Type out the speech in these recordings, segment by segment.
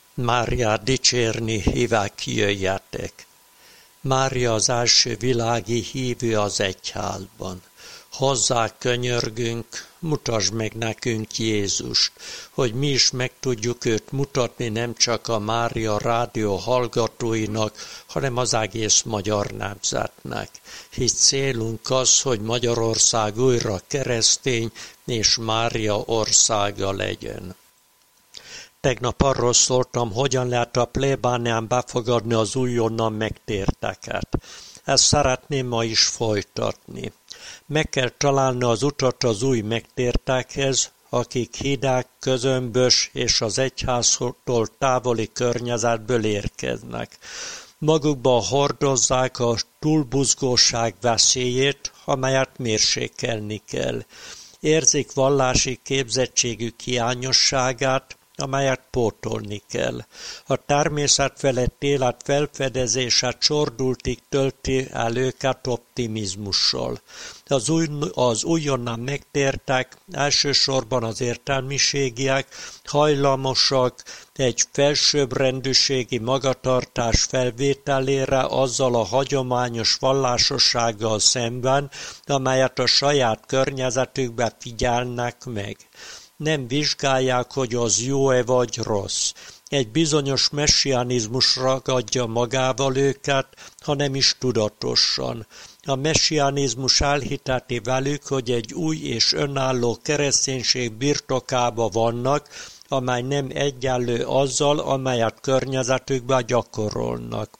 Máriát dicsérni hívák, jöjjetek! Mária az első világi hívő az egyházban. Hozzá könyörgünk, mutasd meg nekünk Jézust, hogy mi is meg tudjuk őt mutatni nem csak a Mária rádió hallgatóinak, hanem az egész magyar nemzetnek. Hisz célunk az, hogy Magyarország újra keresztény és Mária országa legyen. Tegnap arról szóltam, hogyan lehet a plébánián befogadni az újonnan megtérteket. Ezt szeretném ma is folytatni. Meg kell találni az utat az új megtértekhez, akik hideg, közömbös és az egyháztól távoli környezetből érkeznek. Magukban hordozzák a túlbuzgóság veszélyét, amelyet mérsékelni kell. Érzik vallási képzettségük hiányosságát, amelyet pótolni kell. A természet felett élet felfedezése csordultig tölti el őket optimizmussal. Az újonnan megtértek, elsősorban az értelmiségiek, hajlamosak egy felsőbbrendűségi magatartás felvételére azzal a hagyományos vallásossággal szemben, amelyet a saját környezetükben figyelnek meg. Nem vizsgálják, hogy az jó-e vagy rossz. Egy bizonyos messianizmus ragadja magával őket, hanem is tudatosan. A messianizmus elhiteti velük, hogy egy új és önálló kereszténység birtokába vannak, amely nem egyenlő azzal, amelyet környezetükben gyakorolnak.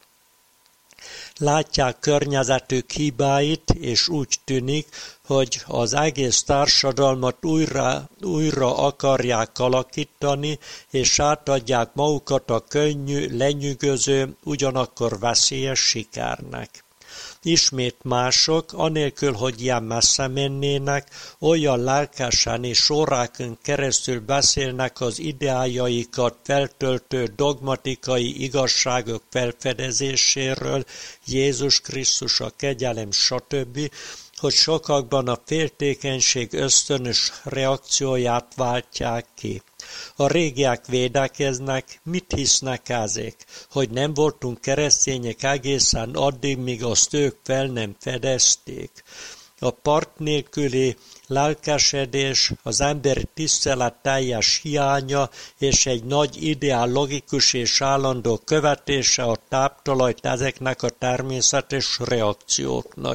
Látják környezetük hibáit, és úgy tűnik, hogy az egész társadalmat újra akarják alakítani, és átadják magukat a könnyű, lenyűgöző, ugyanakkor veszélyes sikernek. Ismét mások, anélkül, hogy ilyen messze mennének, olyan lelkesen és órákon keresztül beszélnek az ideájaikat feltöltő dogmatikai igazságok felfedezéséről, Jézus Krisztus, a kegyelem, stb., hogy sokakban a féltékenység ösztönös reakcióját váltják ki. A régiek védekeznek, mit hisznek ezek? Hogy nem voltunk keresztények egészen addig, míg azt ők fel nem fedezték. A part nélküli lelkesedés, az emberi tisztelet teljes hiánya és egy nagy ideál logikus és állandó követése a táptalajt ezeknek a természetes reakcióknak.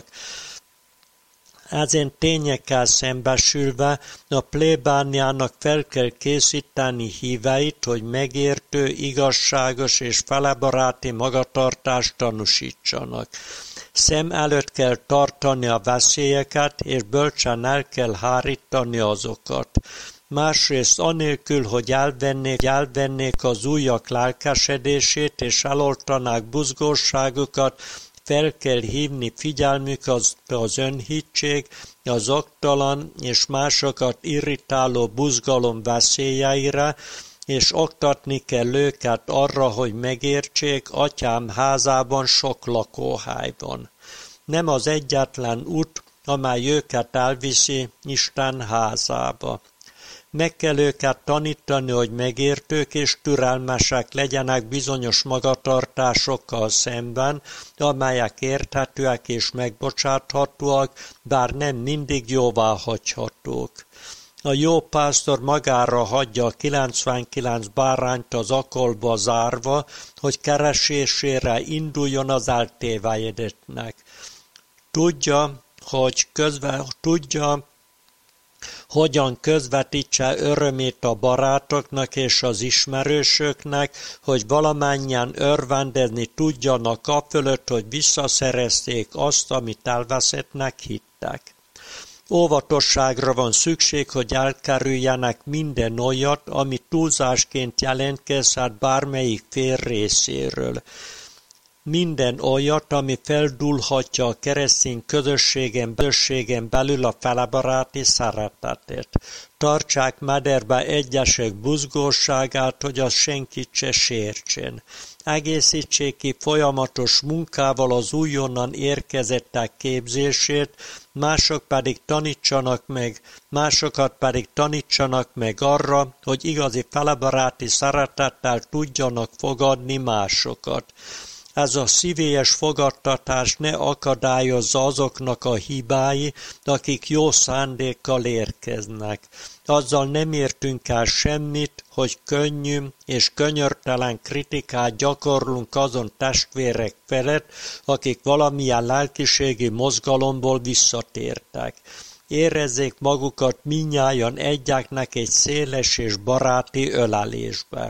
Ezen tényekkel szembesülve a plébániának fel kell készíteni híveit, hogy megértő, igazságos és felebaráti magatartást tanúsítsanak. Szem előtt kell tartani a veszélyeket, és bölcsen el kell hárítani azokat. Másrészt anélkül, hogy elvennék az újak lelkesedését, és eloltanák buzgóságukat, fel kell hívni figyelmük az önhittség, az oktalan és másokat irritáló buzgalom veszélyeire, és oktatni kell őket arra, hogy megértsék, atyám házában sok lakóhely van. Nem az egyetlen út, amely őket elviszi Isten házába. Meg kell őket tanítani, hogy megértők és türelmesek legyenek bizonyos magatartásokkal szemben, amelyek érthetőek és megbocsáthatóak, bár nem mindig jóváhagyhatók. A jó pásztor magára hagyja a 99 bárányt az akolba zárva, hogy keresésére induljon az eltévejedettnek. Tudja, hogyan közvetítse örömét a barátoknak és az ismerősöknek, hogy valamennyien örvendezni tudjanak afölött, hogy visszaszerezték azt, amit elveszettnek hittek. Óvatosságra van szükség, hogy elkerüljenek minden olyat, ami túlzásként jelentkezhet bármelyik fél részéről. minden olyat, ami feldúlhatja a keresztény közösségen belül a felebaráti szeretetét. Tartsák mederbe egyesek buzgóságát, hogy az senkit se sértsen. Egészítsék ki folyamatos munkával az újonnan érkezettek képzését, másokat pedig tanítsanak meg arra, hogy igazi felebaráti szeretettel tudjanak fogadni másokat. Ez a szívélyes fogadtatás ne akadályozza azoknak a hibái, akik jó szándékkal érkeznek. Azzal nem értünk el semmit, hogy könnyű és könyörtelen kritikát gyakorlunk azon testvérek felett, akik valamilyen lelkiségi mozgalomból visszatértek. Érezzék magukat mindnyájan egyeknek egy széles és baráti ölelésbe.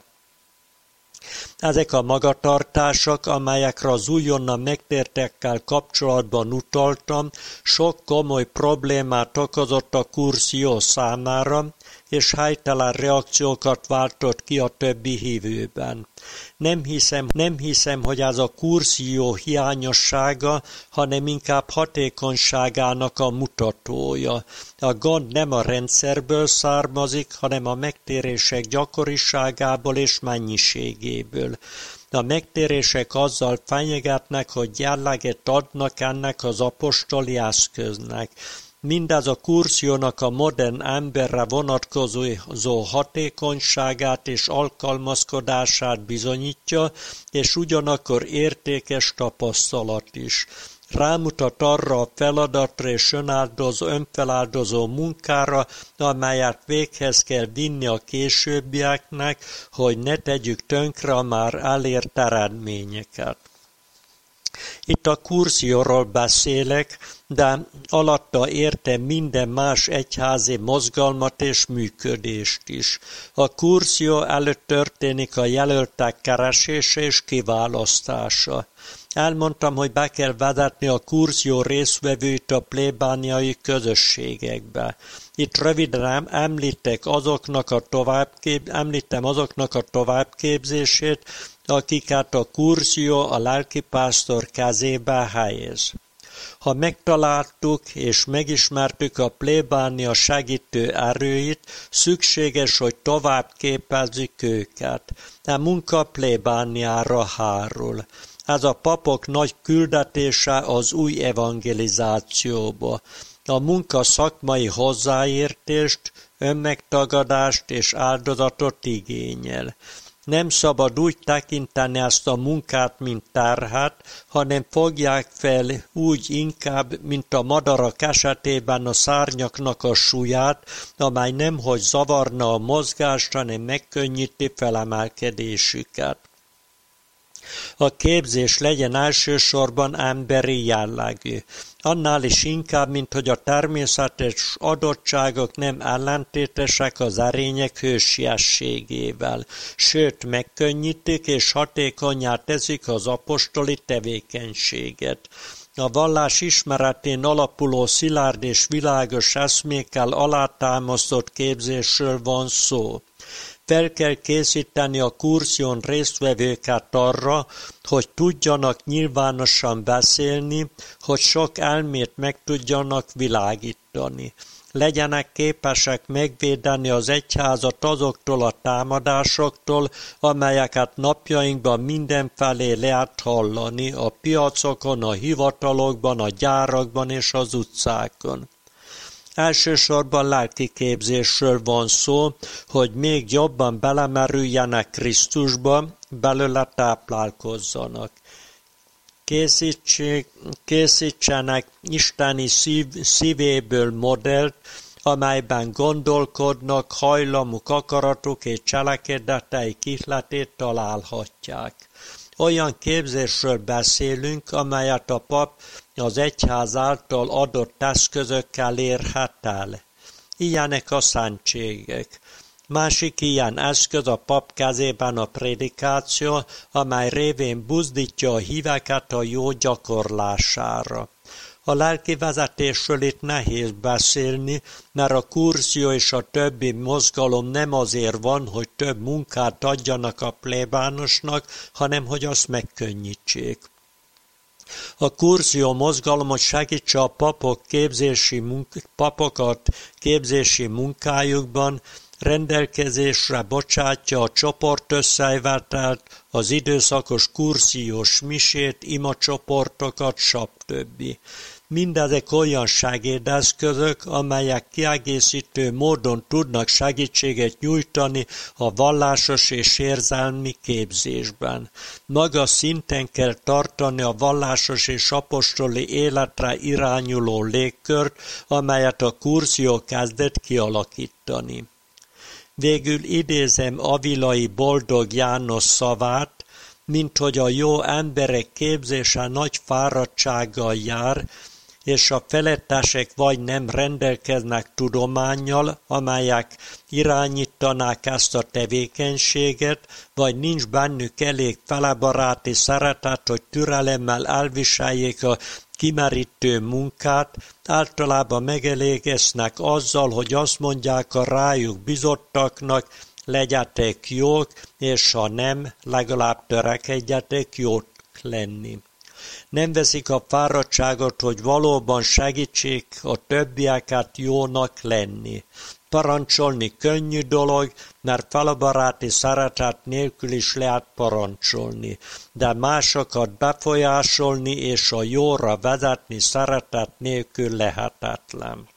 Ezek a magatartások, amelyekre az újonnan megtértekkel kapcsolatban utaltam, sok komoly problémát okozott a Curcio számára, és helytelen reakciókat váltott ki a többi hívőben. Nem hiszem, hogy ez a Curcio hiányossága, hanem inkább hatékonyságának a mutatója. A gond nem a rendszerből származik, hanem a megtérések gyakoriságából és mennyiségéből. A megtérések azzal fenyegetnek, hogy jelleget adnak ennek az apostoli eszköznek. Mindez a Curciónak a modern emberre vonatkozó hatékonyságát és alkalmazkodását bizonyítja, és ugyanakkor értékes tapasztalat is. Rámutat arra a feladatra és önfeláldozó munkára, amelyet véghez kell vinni a későbbieknek, hogy ne tegyük tönkre a már elért eredményeket. Itt a Curcióról beszélek, de alatta értem minden más egyházi mozgalmat és működést is. A Curcio előtt történik a jelöltek keresése és kiválasztása. Elmondtam, hogy be kell vezetni a Curcio résztvevőit a plébániai közösségekbe. Itt röviden említem azoknak a továbbképzését, akiket a Curcio a lelkipásztor kezébe helyez. Ha megtaláltuk és megismertük a plébánia segítő erőit, szükséges, hogy tovább képezzük őket. A munka plébániára hárul. Ez a papok nagy küldetése az új evangelizációba. A munka szakmai hozzáértést, önmegtagadást és áldozatot igényel. Nem szabad úgy tekinteni ezt a munkát, mint terhet, hanem fogják fel úgy inkább, mint a madarak esetében a szárnyaknak a súlyát, amely nemhogy zavarna a mozgást, hanem megkönnyíti felemelkedésüket. A képzés legyen elsősorban emberi jellegű. Annál is inkább, mint hogy a természetes adottságok nem ellentétesek az erények hősiességével, sőt megkönnyítik és hatékonnyá teszik az apostoli tevékenységet. A vallás ismeretén alapuló szilárd és világos eszmékkel alátámasztott képzésről van szó. Fel kell készíteni a Curción résztvevőket arra, hogy tudjanak nyilvánosan beszélni, hogy sok elmét meg tudjanak világítani. Legyenek képesek megvédeni az egyházat azoktól a támadásoktól, amelyeket napjainkban mindenfelé lehet hallani, a piacokon, a hivatalokban, a gyárakban és az utcákon. Elsősorban lelki képzésről van szó, hogy még jobban belemerüljenek Krisztusba, belőle táplálkozzanak. Készítsenek isteni szívéből modellt, amelyben gondolkodnak, hajlamuk, akaratuk és cselekedeteik ihletét találhatják. Olyan képzésről beszélünk, amelyet a pap az egyház által adott eszközökkel érhet el. Ilyenek a szentségek. Másik ilyen eszköz a pap kezében a prédikáció, amely révén buzdítja a híveket a jó gyakorlására. A lelki vezetésről itt nehéz beszélni, mert a Curcio és a többi mozgalom nem azért van, hogy több munkát adjanak a plébánosnak, hanem hogy azt megkönnyítsék. A Curcio mozgalom, hogy segítse a papokat képzési munkájukban, rendelkezésre bocsátja a csoport összejövetelt, az időszakos kurciós misét, imacsoportokat, stb. Mindezek olyan segédeszközök, amelyek kiegészítő módon tudnak segítséget nyújtani a vallásos és érzelmi képzésben. Magas szinten kell tartani a vallásos és apostoli életre irányuló légkört, amelyet a Curcio kezdett kialakítani. Végül idézem Avilai Boldog János szavát, minthogy a jó emberek képzése nagy fáradtsággal jár, és a felettesek vagy nem rendelkeznek tudománnyal, amelyek irányítanák ezt a tevékenységet, vagy nincs bennük elég felebaráti szeretet, hogy türelemmel elviseljék a kimerítő munkát, általában megelégeznek azzal, hogy azt mondják a rájuk bizottaknak, legyetek jók, és ha nem, legalább törekedjetek jók lenni. Nem veszik a fáradtságot, hogy valóban segítsék a többieket jónak lenni. Parancsolni könnyű dolog, mert felebaráti szeretet nélkül is lehet parancsolni, de másokat befolyásolni és a jóra vezetni szeretet nélkül lehetetlen.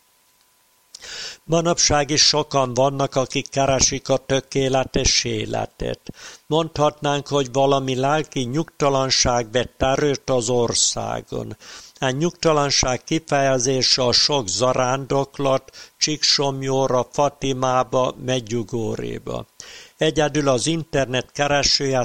Manapság is sokan vannak, akik keresik a tökéletes életet. Mondhatnánk, hogy valami lelki nyugtalanság vett erőt az országon. A nyugtalanság kifejezése a sok zarándoklat, Csíksomlyóra, Fatimába, Medjugorjéba. Egyedül az internet keresője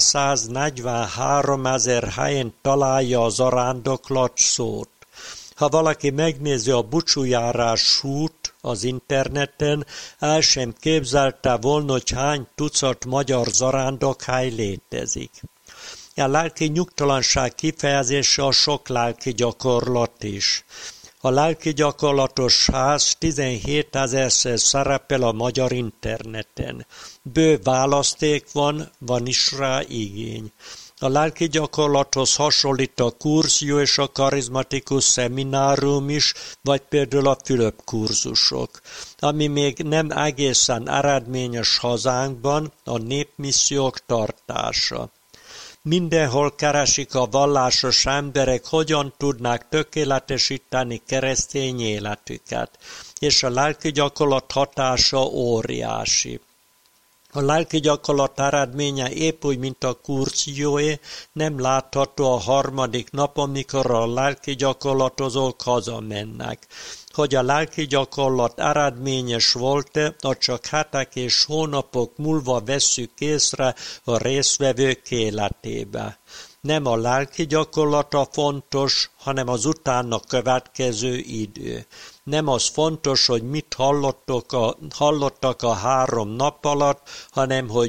143 000 helyen találja a zarándoklat szót. Ha valaki megnézi a Bucsújárás út az interneten, el sem képzelte volna, hogy hány tucat magyar zarándokhely létezik. A lelki nyugtalanság kifejezése a sok lelki gyakorlat is. A lelki gyakorlatos ház 17 000-szer szerepel a magyar interneten. Bő választék van is rá igény. A lelki gyakorlathoz hasonlít a Curcio és a karizmatikus szeminárium is, vagy például a Fülöp kurzusok. Ami még nem egészen eredményes hazánkban, a népmissziók tartása. Mindenhol keresik a vallásos emberek, hogyan tudnák tökéletesíteni keresztény életüket, és a lelki gyakorlat hatása óriási. A lelki gyakorlat eredménye épp úgy, mint a Curcióé, nem látható a harmadik nap, amikor a lelki gyakorlatozók hazamennek. Hogy a lelki gyakorlat eredményes volt-e, az csak hetek és hónapok múlva vesszük észre a résztvevők életébe. Nem a lelki gyakorlata fontos, hanem az utána következő idő. Nem az fontos, hogy mit hallottak a 3 nap alatt, hanem hogy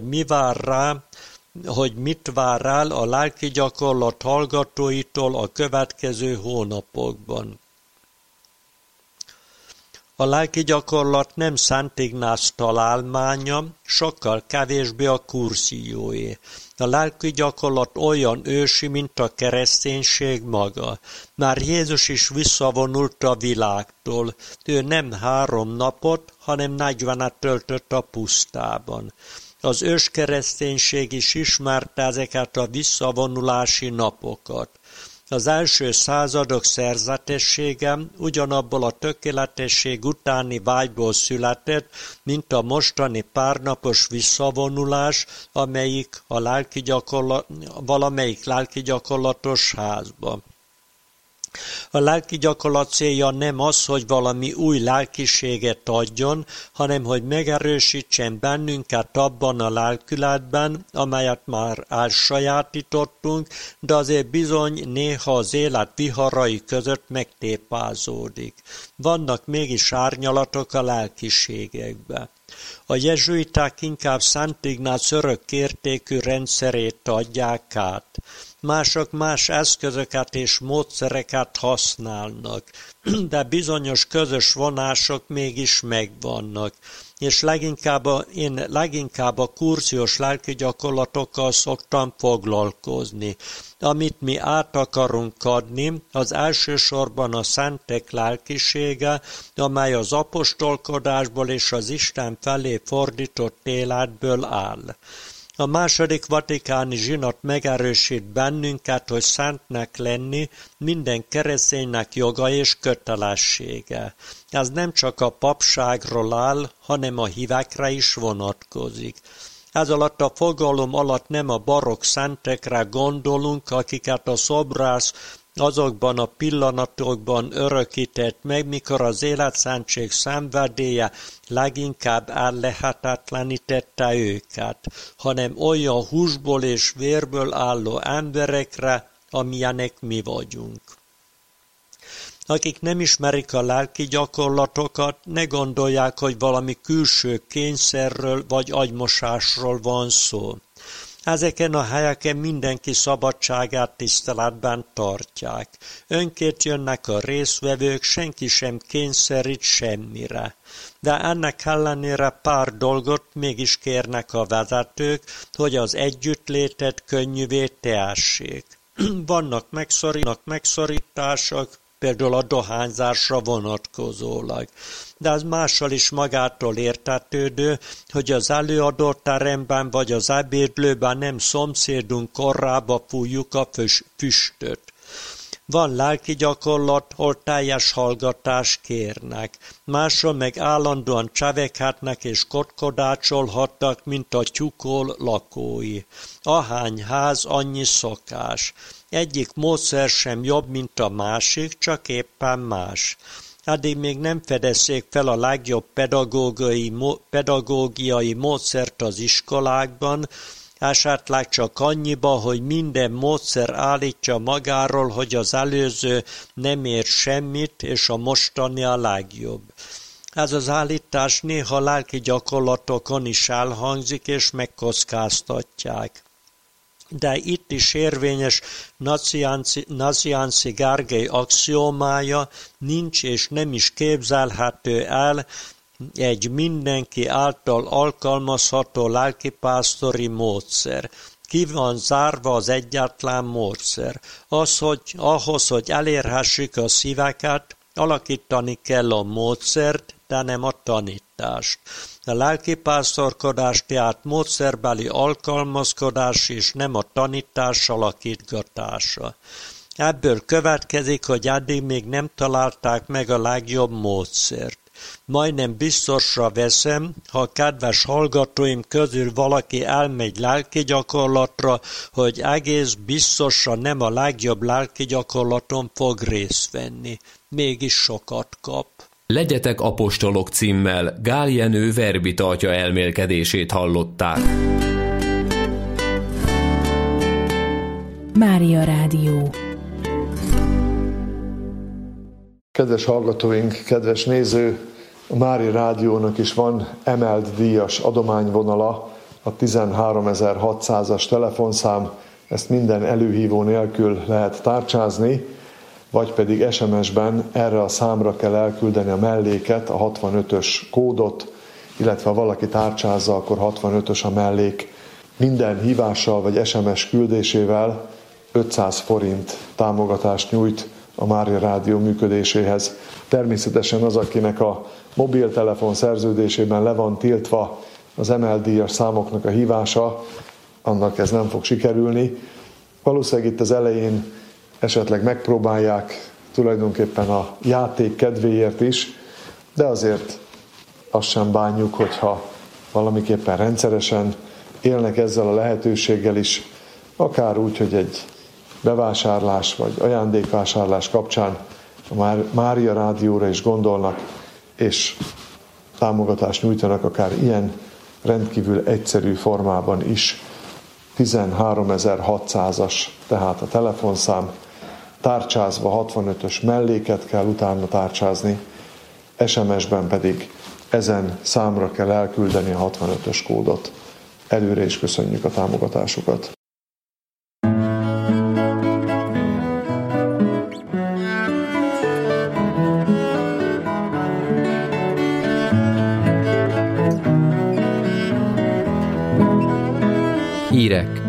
mit vár el a lelki gyakorlat hallgatóitól a következő hónapokban. A lelki gyakorlat nem Szent Ignác találmánya, sokkal kevésbé a Curcióé. A lelki gyakorlat olyan ősi, mint a kereszténység maga. Már Jézus is visszavonult a világtól. Ő nem 3 napot, hanem 40-et töltött a pusztában. Az őskereszténység is ismerte ezeket a visszavonulási napokat. Az első századok szerzetessége ugyanabból a tökéletesség utáni vágyból született, mint a mostani párnapos visszavonulás, amelyik valamelyik lelki gyakorlatos házba. A lelki gyakorlat célja nem az, hogy valami új lelkiséget adjon, hanem hogy megerősítsen bennünket abban a lelkületben, amelyet már elsajátítottunk, de azért bizony néha az élet viharai között megtépázódik. Vannak mégis árnyalatok a lelkiségekbe. A jezsuiták inkább Szent Ignác örökértékű rendszerét adják át. Mások más eszközöket és módszereket használnak, de bizonyos közös vonások mégis megvannak, és én leginkább a kurziós lelki gyakorlatokkal szoktam foglalkozni. Amit mi át akarunk adni, az elsősorban a szentek lelkisége, amely az apostolkodásból és az Isten felé fordított életből áll. A második vatikáni zsinat megerősít bennünket, hogy szentnek lenni minden kereszténynek joga és kötelessége. Ez nem csak a papságról áll, hanem a hívekre is vonatkozik. Ez alatt a fogalom alatt nem a barokk szentekre gondolunk, akiket a szobrász azokban a pillanatokban örökített meg, mikor az életszentség szenvedélye leginkább ellehetetlenítette őket, hanem olyan húsból és vérből álló emberekre, amilyenek mi vagyunk. Akik nem ismerik a lelki gyakorlatokat, ne gondolják, hogy valami külső kényszerről vagy agymosásról van szó. Ezeken a helyeken mindenki szabadságát tiszteletben tartják. Önként jönnek a résztvevők, senki sem kényszerít semmire. De ennek ellenére pár dolgot mégis kérnek a vezetők, hogy az együttlétet könnyűvé tehessék. Vannak megszorítások, például a dohányzásra vonatkozólag. De ez mással is magától értetődő, hogy az előadóteremben vagy az ebédlőben nem szomszédunk korrába fújjuk a füstöt. Van lelki gyakorlat, hol teljes hallgatást kérnek. Máshol meg állandóan cseveghetnek és kotkodácsolhatnak, mint a tyúkol lakói. Ahány ház, annyi szokás. Egyik módszer sem jobb, mint a másik, csak éppen más. Addig még nem fedezték fel a legjobb pedagógiai módszert az iskolákban, esetleg csak annyiba, hogy minden módszer állítja magáról, hogy az előző nem ér semmit, és a mostani a legjobb. Ez az állítás néha lelki gyakorlatokon is elhangzik, és megkockáztatják. De itt is érvényes Nazianzi Gergely axiomája, nincs és nem is képzelhető el egy mindenki által alkalmazható lelkipásztori módszer. Ki van zárva az egyetlen módszer. Ahhoz, hogy elérhessük a szíveket, alakítani kell a módszert, de nem a tanítást. A lelkipásztorkodás tehát módszerbeli alkalmazkodás és nem a tanítás alakítgatása. Ebből következik, hogy eddig még nem találták meg a legjobb módszert. Majdnem biztosra veszem, ha a kedves hallgatóim közül valaki elmegy lelki gyakorlatra, hogy egész biztosan nem a legjobb lelki gyakorlaton fog részt venni. Mégis sokat kap. Legyetek apostolok címmel Gál Jenő verbita atya elmélkedését hallották. Mária Rádió. Kedves hallgatóink, kedves néző, a Mária Rádiónak is van emelt díjas adományvonala, a 13600-as telefonszám, ezt minden előhívó nélkül lehet tárcsázni, vagy pedig SMS-ben erre a számra kell elküldeni a melléket, a 65-ös kódot, illetve ha valaki tárcsázza, akkor 65-ös a mellék. Minden hívással vagy SMS küldésével 500 forint támogatást nyújt a Mária Rádió működéséhez. Természetesen az, akinek a mobiltelefon szerződésében le van tiltva az emeldíjas számoknak a hívása, annak ez nem fog sikerülni. Valószínűleg itt az elején esetleg megpróbálják tulajdonképpen a játék kedvéért is, de azért azt sem bánjuk, hogyha valamiképpen rendszeresen élnek ezzel a lehetőséggel is, akár úgy, hogy egy bevásárlás vagy ajándékvásárlás kapcsán a Mária Rádióra is gondolnak, és támogatást nyújtanak akár ilyen rendkívül egyszerű formában is. 13600-as tehát a telefonszám, tárcsázva 65-ös melléket kell utána tárcsázni, SMS-ben pedig ezen számra kell elküldeni a 65-ös kódot. Előre is köszönjük a támogatásukat. Hírek